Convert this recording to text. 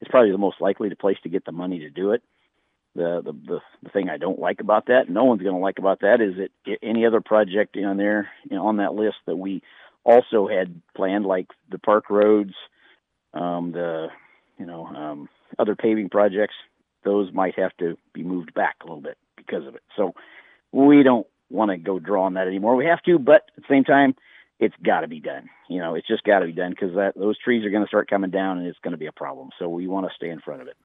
it's probably the most likely place to get the money to do it. The thing I don't like about that, no one's going to like about that, is that any other project on there, on that list that we also had planned, like the park roads, other paving projects, those might have to be moved back a little bit because of it. So we don't want to go draw on that anymore. We have to, but at the same time, it's got to be done. It's just got to be done, because those trees are going to start coming down and it's going to be a problem. So we want to stay in front of it.